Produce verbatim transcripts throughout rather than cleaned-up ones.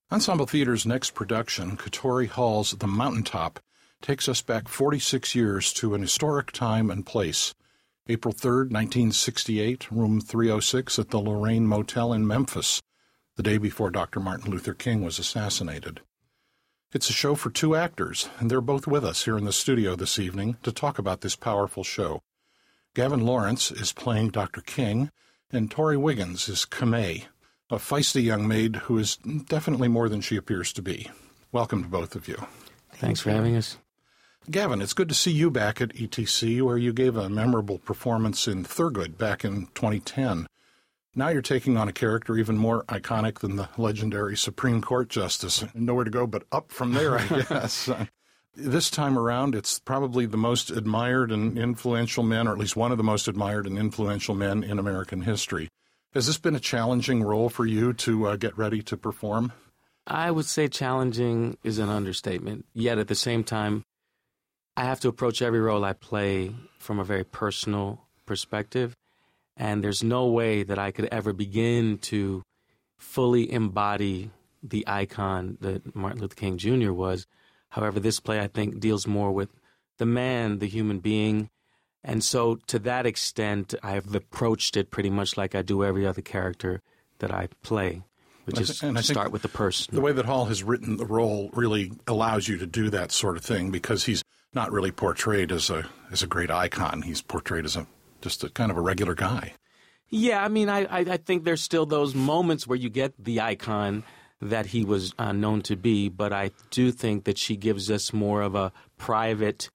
Ensemble Theater's next production, Katori Hall's The Mountaintop, takes us back forty-six years to an historic time and place. April third, nineteen sixty-eight, room three oh six at the Lorraine Motel in Memphis, the day before Doctor Martin Luther King was assassinated. It's a show for two actors, and they're both with us here in the studio this evening to talk about this powerful show. Gavin Lawrence is playing Doctor King, and Tori Wiggins is Kamei, a feisty young maid who is definitely more than she appears to be. Welcome to both of you. Thanks for having us. Gavin, it's good to see you back at E T C, where you gave a memorable performance in Thurgood back in twenty ten. Now you're taking on a character even more iconic than the legendary Supreme Court Justice. Nowhere to go but up from there, I guess. This time around, it's probably the most admired and influential men, or at least one of the most admired and influential men in American history. Has this been a challenging role for you to uh, get ready to perform? I would say challenging is an understatement. Yet at the same time, I have to approach every role I play from a very personal perspective. And there's no way that I could ever begin to fully embody the icon that Martin Luther King Junior was. However, this play, I think, deals more with the man, the human being. And so to that extent, I've approached it pretty much like I do every other character that I play, which is to start with the person. The way that Hall has written the role really allows you to do that sort of thing, because he's not really portrayed as a as a great icon. He's portrayed as a just a kind of a regular guy. Yeah, I mean, I, I, I think there's still those moments where you get the icon that he was uh, known to be, but I do think that she gives us more of a private,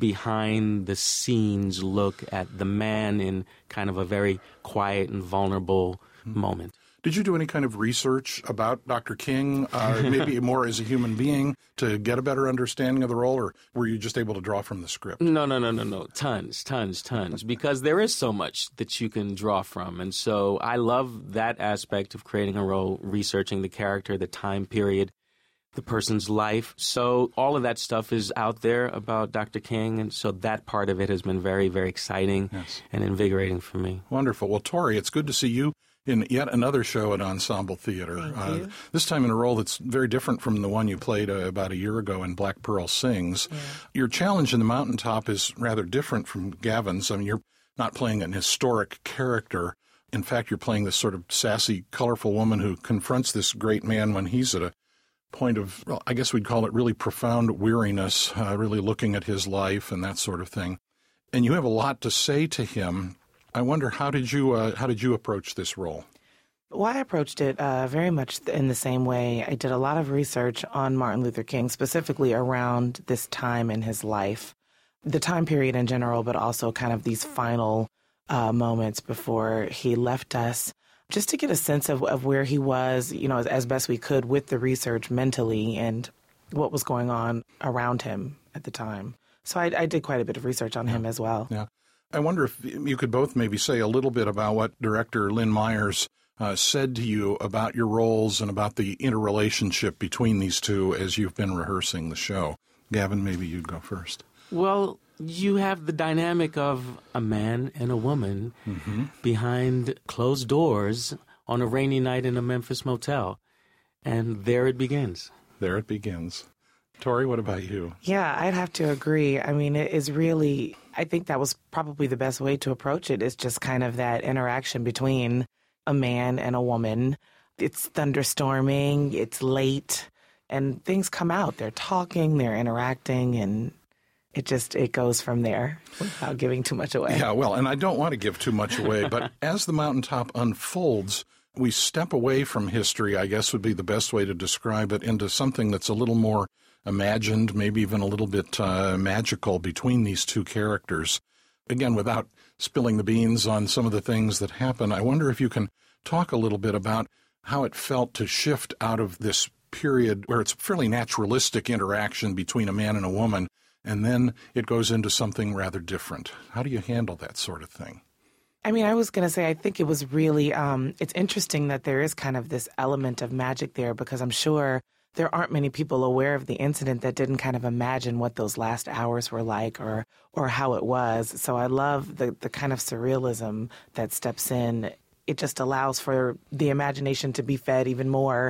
behind-the-scenes look at the man in kind of a very quiet and vulnerable mm-hmm. moment. Did you do any kind of research about Doctor King, uh, maybe more as a human being, to get a better understanding of the role, or were you just able to draw from the script? No, no, no, no, no. Tons, tons, tons, because there is so much that you can draw from. And so I love that aspect of creating a role, researching the character, the time period, the person's life. So all of that stuff is out there about Doctor King, and so that part of it has been very, very exciting yes. and invigorating for me. Wonderful. Well, Tori, it's good to see you in yet another show at Ensemble Theater. Thank uh, you. This time in a role that's very different from the one you played uh, about a year ago in Black Pearl Sings. Yeah. Your challenge in The Mountaintop is rather different from Gavin's. I mean, you're not playing an historic character. In fact, you're playing this sort of sassy, colorful woman who confronts this great man when he's at a point of, well, I guess we'd call it really profound weariness, uh, really looking at his life and that sort of thing. And you have a lot to say to him. I wonder, how did you uh, how did you approach this role? Well, I approached it uh, very much in the same way. I did a lot of research on Martin Luther King, specifically around this time in his life, the time period in general, but also kind of these final uh, moments before he left us, just to get a sense of, of where he was, you know, as, as best we could with the research mentally and what was going on around him at the time. So I, I did quite a bit of research on him as well. Yeah. I wonder if you could both maybe say a little bit about what director Lynn Myers uh, said to you about your roles and about the interrelationship between these two as you've been rehearsing the show. Gavin, maybe you'd go first. Well, you have the dynamic of a man and a woman mm-hmm. behind closed doors on a rainy night in a Memphis motel. And there it begins. There it begins. Tori, what about you? Yeah, I'd have to agree. I mean, it is really, I think that was probably the best way to approach it. It's just kind of that interaction between a man and a woman. It's thunderstorming, it's late, and things come out. They're talking, they're interacting, and it just, it goes from there without giving too much away. Yeah, well, and I don't want to give too much away, but as The Mountaintop unfolds, we step away from history, I guess would be the best way to describe it, into something that's a little more imagined, maybe even a little bit uh, magical between these two characters. Again, without spilling the beans on some of the things that happen, I wonder if you can talk a little bit about how it felt to shift out of this period where it's fairly naturalistic interaction between a man and a woman, and then it goes into something rather different. How do you handle that sort of thing? I mean, I was going to say, I think it was really, um, it's interesting that there is kind of this element of magic there, because I'm sure there aren't many people aware of the incident that didn't kind of imagine what those last hours were like or or how it was. So I love the, the kind of surrealism that steps in. It just allows for the imagination to be fed even more.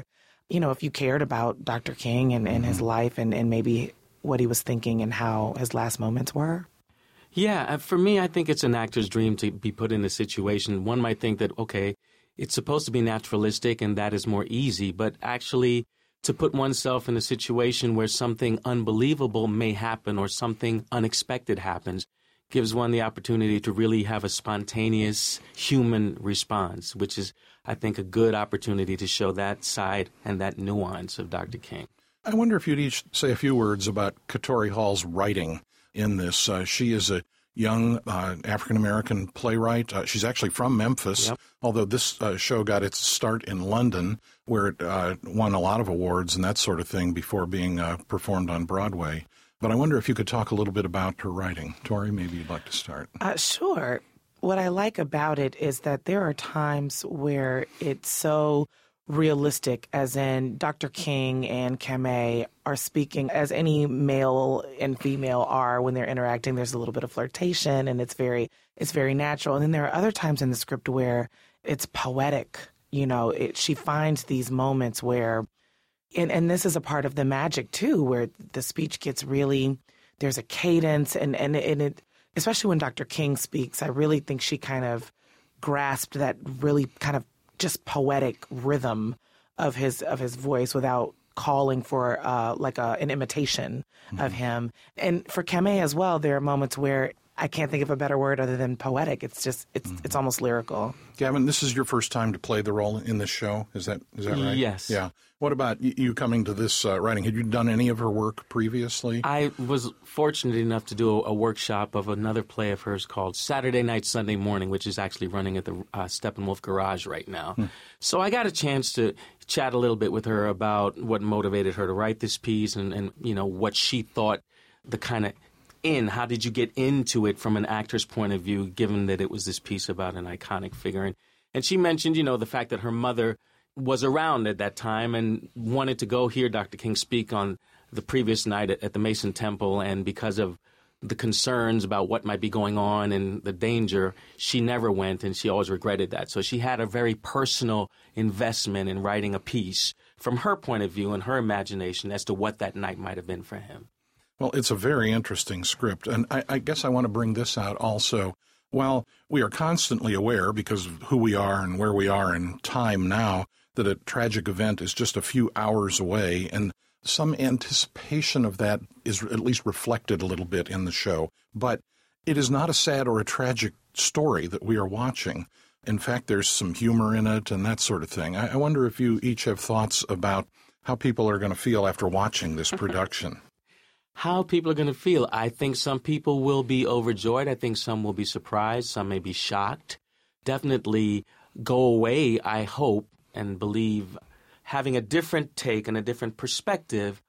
you know, if you cared about Doctor King and, and mm-hmm. his life and, and maybe what he was thinking and how his last moments were? Yeah, for me, I think it's an actor's dream to be put in a situation. One might think that, okay, it's supposed to be naturalistic and that is more easy, but actually to put oneself in a situation where something unbelievable may happen or something unexpected happens gives one the opportunity to really have a spontaneous human response, which is, I think, a good opportunity to show that side and that nuance of Doctor King. I wonder if you'd each say a few words about Katori Hall's writing in this. Uh, she is a young uh, African-American playwright. Uh, she's actually from Memphis, yep. although this uh, show got its start in London, where it uh, won a lot of awards and that sort of thing before being uh, performed on Broadway. But I wonder if you could talk a little bit about her writing. Tori, maybe you'd like to start. Uh, sure. What I like about it is that there are times where it's so realistic, as in Doctor King and Kamei are speaking as any male and female are when they're interacting. There's a little bit of flirtation, and it's very it's very natural. And then there are other times in the script where it's poetic. You know, it, she finds these moments where, and, and this is a part of the magic too, where the speech gets really, there's a cadence, and, and, and it, especially when Doctor King speaks, I really think she kind of grasped that really kind of just poetic rhythm of his of his voice without calling for uh, like a, an imitation mm-hmm. of him. And for Kamei as well, there are moments where I can't think of a better word other than poetic. It's just it's mm-hmm. it's almost lyrical. Gavin, this is your first time to play the role in this show. Is that is that right? Yes. Yeah. What about you coming to this uh, writing? Had you done any of her work previously? I was fortunate enough to do a, a workshop of another play of hers called Saturday Night, Sunday Morning, which is actually running at the uh, Steppenwolf Garage right now. Hmm. So I got a chance to chat a little bit with her about what motivated her to write this piece and, and you know, what she thought the kind of in, how did you get into it from an actor's point of view, given that it was this piece about an iconic figure. And, and she mentioned, you know, the fact that her mother was around at that time and wanted to go hear Doctor King speak on the previous night at, at the Mason Temple, and because of the concerns about what might be going on and the danger, she never went, and she always regretted that. So she had a very personal investment in writing a piece from her point of view and her imagination as to what that night might have been for him. Well, it's a very interesting script, and I, I guess I want to bring this out also. While we are constantly aware, because of who we are and where we are in time now, that a tragic event is just a few hours away, and some anticipation of that is at least reflected a little bit in the show. But it is not a sad or a tragic story that we are watching. In fact, there's some humor in it and that sort of thing. I, I wonder if you each have thoughts about how people are going to feel after watching this production. How people are going to feel. I think some people will be overjoyed. I think some will be surprised. Some may be shocked. Definitely go away, I hope and believe, having a different take and a different perspective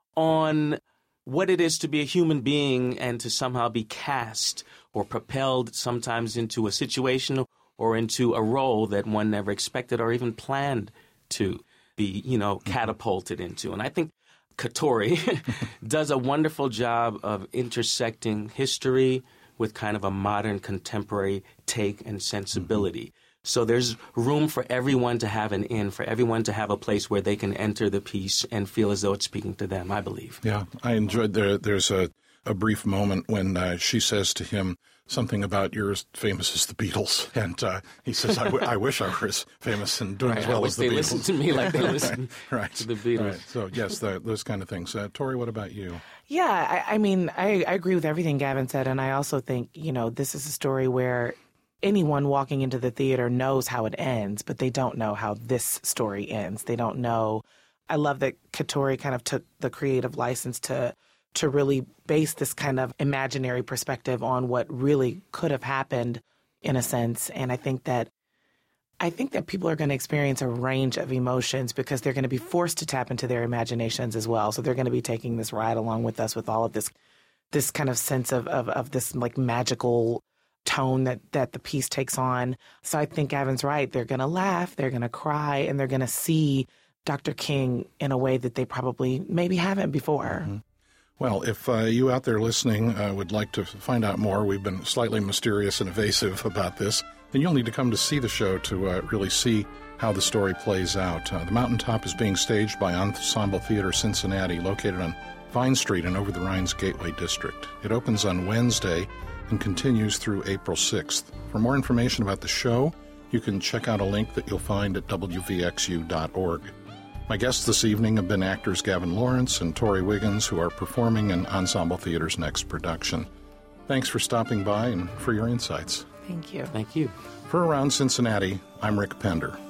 on what it is to be a human being and to somehow be cast or propelled sometimes into a situation or into a role that one never expected or even planned to be, you know, catapulted into. And I think Katori does a wonderful job of intersecting history with kind of a modern contemporary take and sensibility. Mm-hmm. So there's room for everyone to have an in, for everyone to have a place where they can enter the piece and feel as though it's speaking to them, I believe. Yeah, I enjoyed there. There's a, a brief moment when uh, she says to him something about you're as famous as the Beatles. And uh, he says, I, w- I wish I were as famous and doing right, as well I as the they Beatles. Listen to me like they listen right. to the Beatles. Right. So, yes, the, those kind of things. Uh, Tori, what about you? Yeah, I, I mean, I, I agree with everything Gavin said. And I also think, you know, this is a story where anyone walking into the theater knows how it ends, but they don't know how this story ends. They don't know. I love that Katori kind of took the creative license to to really base this kind of imaginary perspective on what really could have happened in a sense. And I think that I think that people are going to experience a range of emotions because they're going to be forced to tap into their imaginations as well. So they're going to be taking this ride along with us with all of this this kind of sense of of, of this like magical tone that, that the piece takes on. So I think Gavin's right. They're going to laugh, they're going to cry, and they're going to see Doctor King in a way that they probably maybe haven't before. Mm-hmm. Well, if uh, you out there listening uh, would like to find out more, we've been slightly mysterious and evasive about this. And you'll need to come to see the show to uh, really see how the story plays out. Uh, the Mountaintop is being staged by Ensemble Theater Cincinnati, located on Vine Street in Over the Rhine's Gateway District. It opens on Wednesday and continues through April sixth. For more information about the show, you can check out a link that you'll find at w v x u dot org. My guests this evening have been actors Gavin Lawrence and Tori Wiggins, who are performing in Ensemble Theater's next production. Thanks for stopping by and for your insights. Thank you. Thank you. For Around Cincinnati, I'm Rick Pender.